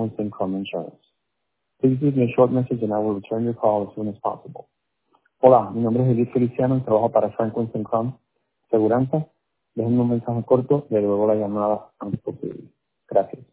Winston Crum Insurance. Please leave me a short message and I will return your call as soon as possible. Hola, mi nombre es Edith Feliciano y trabajo para Frank Winston Crum Seguranza. Déjenme un mensaje corto y le devuelvo la llamada antes posible. Gracias.